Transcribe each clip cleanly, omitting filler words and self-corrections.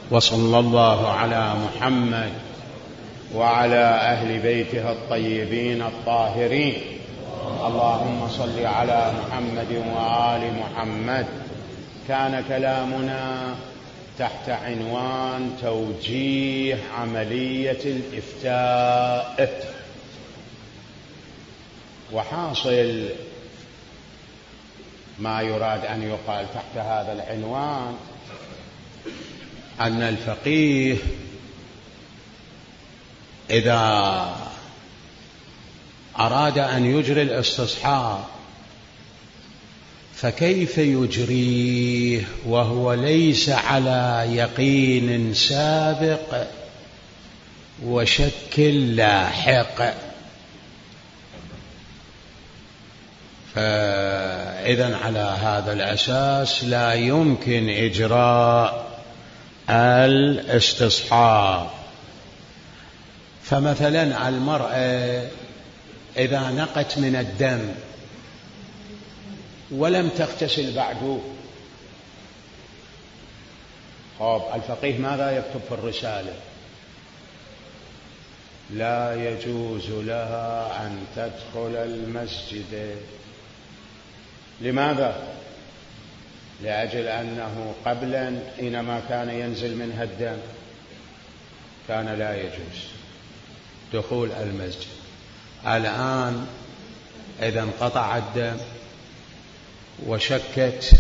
وصلى الله على محمد وعلى أهل بيته الطيبين الطاهرين. اللهم صل على محمد وآل محمد. كان كلامنا تحت عنوان توجيه عملية الإفتاء، وحاصل ما يراد أن يقال تحت هذا العنوان أن الفقيه إذا أراد أن يجري الاستصحاب فكيف يجريه وهو ليس على يقين سابق وشك لاحق؟ فإذن على هذا الأساس لا يمكن إجراء الاستصحاب. فمثلا المرأة إذا نقت من الدم ولم تغتسل بعد، الفقيه ماذا يكتب في الرسالة؟ لا يجوز لها أن تدخل المسجد. لماذا؟ لأجل أنه قبلا حينما كان ينزل منها الدم كان لا يجوز دخول المسجد. الآن إذا انقطع الدم وشكت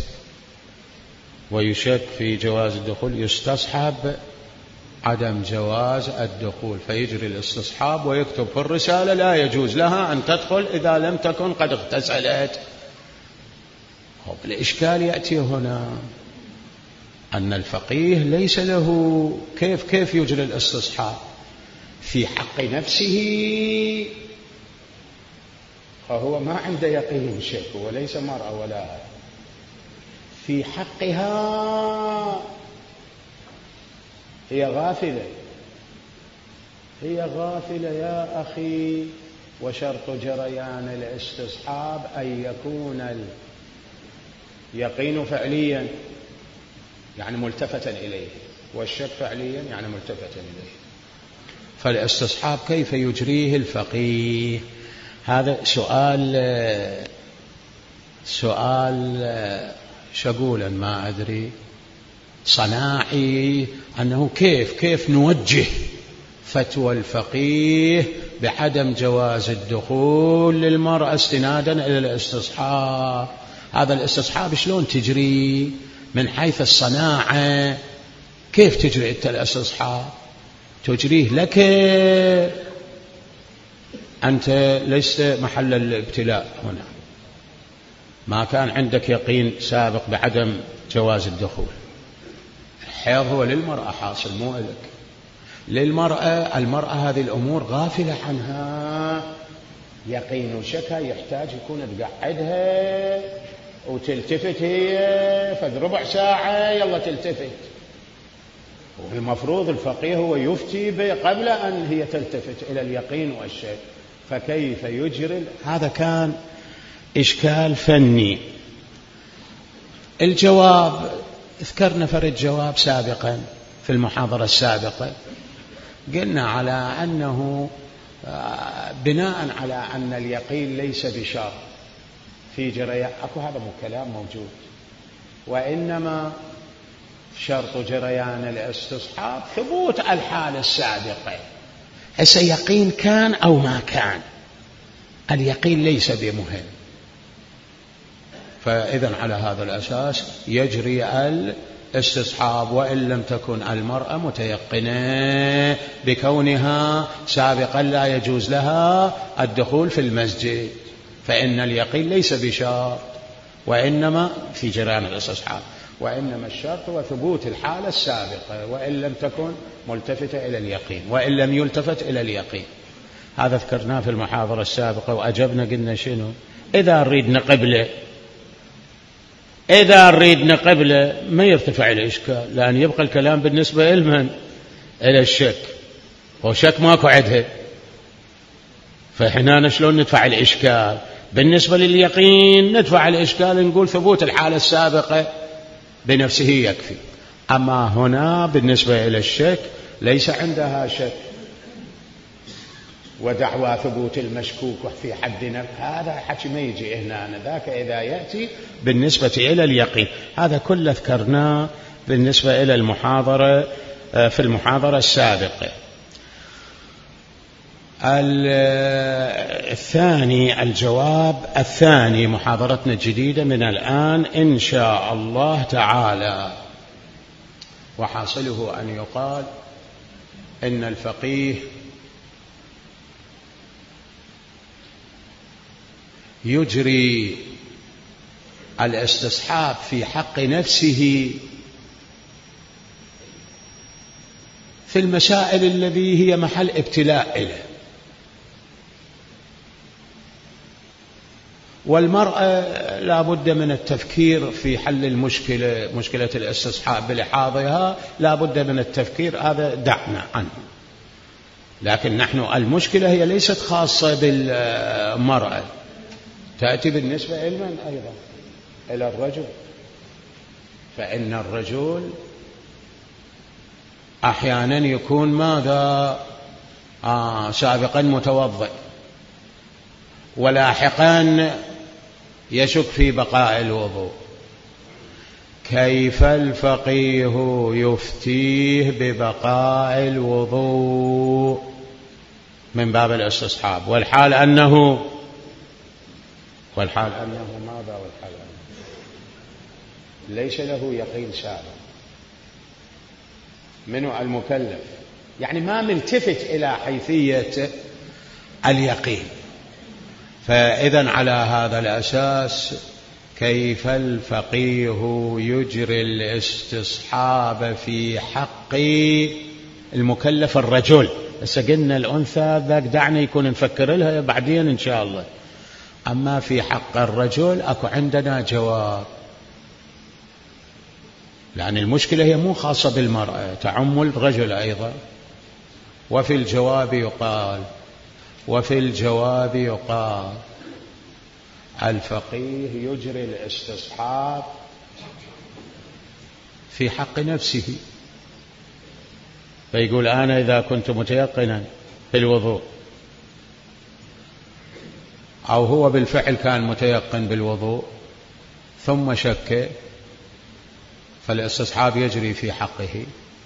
ويشك في جواز الدخول، يستصحب عدم جواز الدخول، فيجري الاستصحاب ويكتب في الرسالة لا يجوز لها أن تدخل إذا لم تكن قد اغتسلت. الإشكال يأتي هنا أن الفقيه ليس له كيف يجري الاستصحاب في حق نفسه، فهو ما عنده يقين شك وليس مرأة ولا في حقها. هي غافلة يا أخي. وشرط جريان الاستصحاب أن يكون اليقين فعليا يعني ملتفتا إليه، والشك فعليا يعني ملتفتا إليه. فالاستصحاب كيف يجريه الفقيه؟ هذا سؤال شغولا ما أدري صناعي، أنه كيف نوجه فتوى الفقيه بعدم جواز الدخول للمرأة استنادا إلى الاستصحاب. هذا الاستصحاب شلون تجري من حيث الصناعة؟ كيف تجري أنت الاستصحاب؟ تجريه لك أنت ليس محل الابتلاء هنا، ما كان عندك يقين سابق بعدم جواز الدخول. الحيض هو للمرأة حاصل مو لك. المرأة هذه الأمور غافلة عنها، يقين وشكها يحتاج يكون تقعدها وتلتفت هي فد ربع ساعة يلا تلتفت. والمفروض الفقيه هو يفتي قبل أن هي تلتفت إلى اليقين والشك. فكيف يجري؟ هذا كان إشكال فني. الجواب ذكرنا فرد جواب سابقا في المحاضرة السابقة، قلنا على أنه بناء جريان أن اليقين ليس بشرط في جريان، هذا مو كلام موجود، وإنما شرط جريان الاستصحاب ثبوت الحالة السابقة. هسه يقين كان أو ما كان، اليقين ليس بمهم. فإذن على هذا الأساس يجري الاستصحاب، وإن لم تكن المرأة متيقنة بكونها سابقا لا يجوز لها الدخول في المسجد، فإن اليقين ليس بشرط وإنما في جريان الاستصحاب، وإنما الشرط هو ثبوت الحالة السابقة، وإن لم تكن ملتفتة إلى اليقين، وإن لم يلتفت إلى اليقين. هذا ذكرناه في المحاضرة السابقة وأجبنا قلنا شنو؟ إذا نريد قبله ما يرتفع الإشكال، لأن يبقى الكلام بالنسبة إلى الشك، وشك ماكو عدها. فإحنا شلون ندفع الإشكال؟ بالنسبة لليقين ندفع الإشكال، نقول ثبوت الحالة السابقة بنفسه يكفي. أما هنا بالنسبة إلى الشك ليس عندها شك ودعوى ثبوت المشكوك في حد نفسه، هذا حكي ما يجي هنا. ذاك إذا يأتي بالنسبة إلى اليقين. هذا كله ذكرناه بالنسبة إلى المحاضرة في المحاضرة السابقة. الثاني، الجواب الثاني، محاضرتنا الجديدة من الآن إن شاء الله تعالى، وحاصله أن يقال إن الفقيه يجري الاستصحاب في حق نفسه في المسائل التي هي محل ابتلاء له، والمرأة لا بد من التفكير في حل المشكلة، مشكلة الاستصحاب بلحاظها لا بد من التفكير، هذا دعنا عنه. لكن نحن المشكلة هي ليست خاصة بالمرأة، تأتي بالنسبة إلى أيضا إلى الرجل، فإن الرجل أحيانا يكون ماذا سابقا متوضئ ولاحقا يشك في بقاء الوضوء، كيف الفقيه يفتيه ببقاء الوضوء من باب الاستصحاب، والحال أنه ماذا، والحال أنه ليس له يقين سابق. منو المكلف؟ يعني ما ملتفت إلى حيثية اليقين. فإذا على هذا الأساس كيف الفقيه يجري الاستصحاب في حق المكلف الرجل؟ بس قلنا الأنثى ذاك دعنا يكون نفكر لها بعدين إن شاء الله. أما في حق الرجل أكو عندنا جواب، لأن المشكلة هي مو خاصة بالمرأة، تعم الرجل أيضا. وفي الجواب يقال الفقيه يجري الاستصحاب في حق نفسه، فيقول أنا إذا كنت متيقنا في الوضوء، أو هو بالفعل كان متيقن بالوضوء ثم شك، فالاستصحاب يجري في حقه،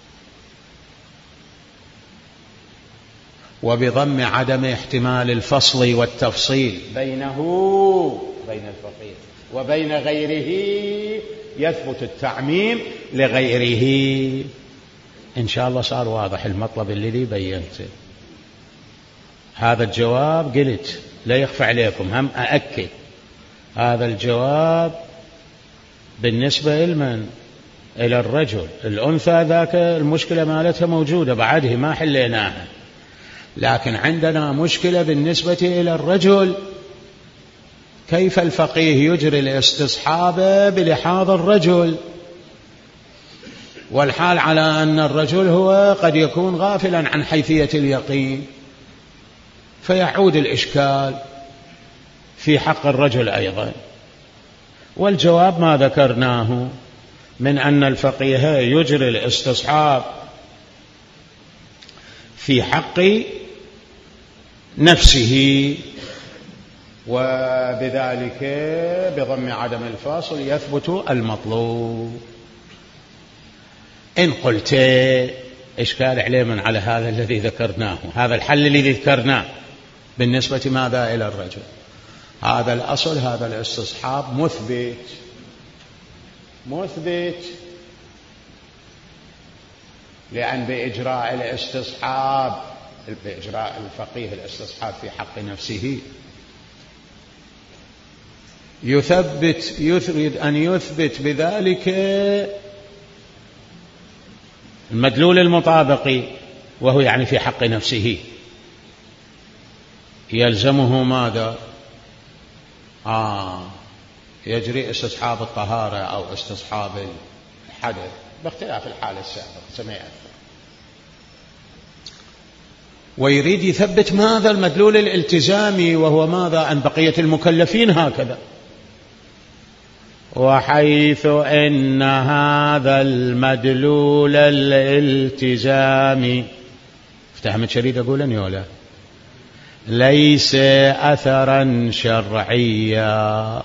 وبضم عدم احتمال الفصل والتفصيل بين الفقيه وبين غيره يثبت التعميم لغيره. إن شاء الله صار واضح المطلب الذي بينته. هذا الجواب قلت لا يخفى عليكم، هم أأكد هذا الجواب بالنسبة إلى الرجل. الأنثى ذاك المشكلة مالتها موجودة بعده ما حليناها، لكن عندنا مشكلة بالنسبة إلى الرجل، كيف الفقيه يجري الاستصحاب بلحاظ الرجل، والحال على أن الرجل هو قد يكون غافلا عن حيثية اليقين، فيعود الإشكال في حق الرجل أيضا. والجواب ما ذكرناه من أن الفقيه يجري الاستصحاب في حق نفسه، وبذلك بضم عدم الفاصل يثبت المطلوب. إن قلت إشكال عليه من على هذا الذي ذكرناه، هذا الحل الذي ذكرناه بالنسبة ماذا إلى الرجل، هذا الأصل، هذا الاستصحاب مثبت، لأن بإجراء الاستصحاب، بإجراء الفقيه الاستصحاب في حق نفسه يريد أن يثبت بذلك المدلول المطابقي، وهو يعني في حق نفسه، يلزمه ماذا؟ يجري استصحاب الطهارة أو استصحاب الحدث باختلاف الحالة السابقة سمعت، ويريد يثبت ماذا؟ المدلول الالتزامي، وهو ماذا؟ أن بقية المكلفين هكذا. وحيث إن هذا المدلول الالتزام افتحمد شريد أقول ولا ليس أثرا شرعيا،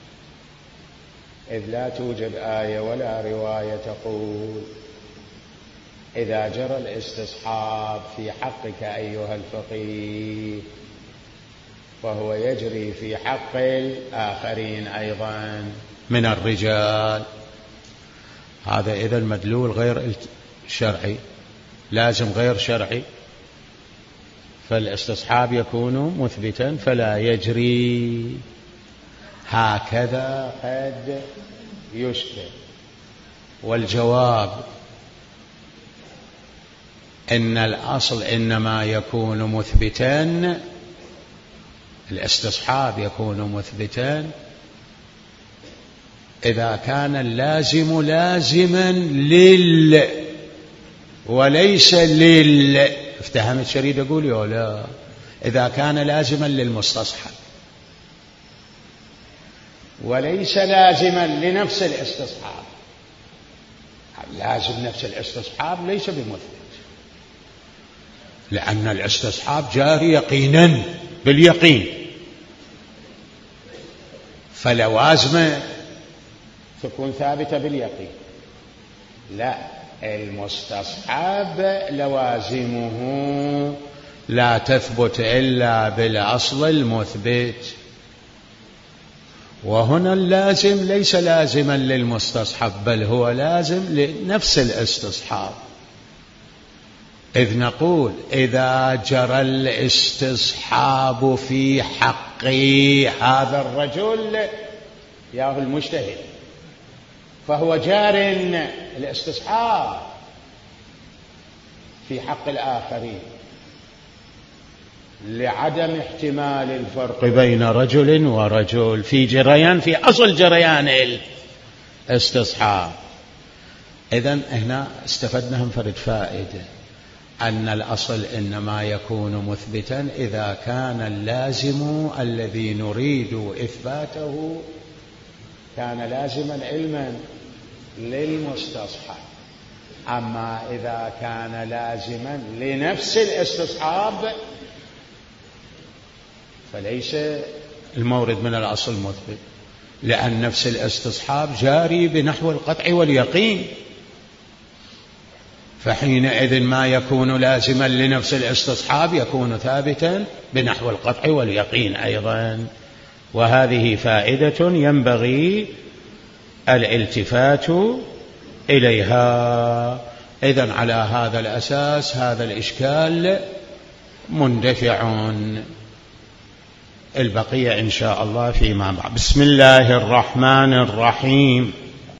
إذ لا توجد آية ولا رواية تقول إذا جرى الاستصحاب في حقك أيها الفقيه فهو يجري في حق الآخرين أيضا من الرجال. هذا إذا المدلول غير شرعي، لازم غير شرعي، فالاستصحاب يكون مثبتا فلا يجري. هكذا قد يشكل. والجواب إن الأصل إنما يكون مثبتا، الاستصحاب يكون مثبتا إذا كان اللازم لازما وليس افتهم الشريد أقول يا لا، إذا كان لازما للمستصحب وليس لازما لنفس الاستصحاب. لازم نفس الاستصحاب ليس بمثبت، لأن الاستصحاب جاري يقينا باليقين، فلوازمه تكون ثابتة باليقين. لا، المستصحب لوازمه لا تثبت إلا بالأصل المثبت، وهنا اللازم ليس لازما للمستصحب بل هو لازم لنفس الاستصحاب. إذ نقول إذا جرى الاستصحاب في حق هذا الرجل يا المجتهد فهو جار الاستصحاب في حق الآخرين لعدم احتمال الفرق بين رجل ورجل في جريان، في أصل جريان الاستصحاب. إذن هنا استفدنا هم فرد فائدة، أن الأصل إنما يكون مثبتا إذا كان اللازم الذي نريد إثباته كان لازما علما للمستصحب. أما إذا كان لازما لنفس الاستصحاب فليس المورد من الأصل مثبت، لأن نفس الاستصحاب جاري بنحو القطع واليقين، فحينئذ ما يكون لازما لنفس الاستصحاب يكون ثابتا بنحو القطع واليقين أيضا. وهذه فائدة ينبغي الالتفات إليها. إذن على هذا الأساس هذا الإشكال مندفع. البقية إن شاء الله فيما بعد. بسم الله الرحمن الرحيم.